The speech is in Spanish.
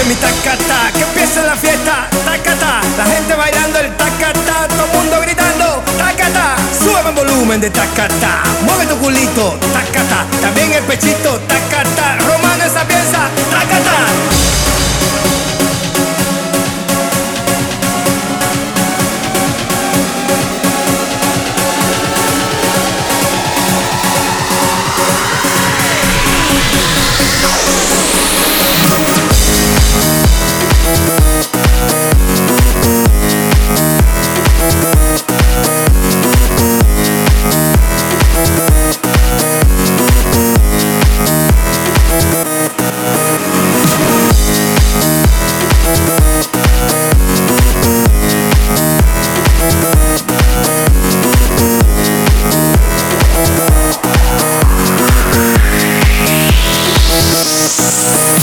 Ese es mi tacata, que empiece la fiesta, tacata. La gente bailando el tacata, todo el mundo gritando tacata. Sube el volumen de tacata, mueve tu culito, tacata. También el pechito, tacata.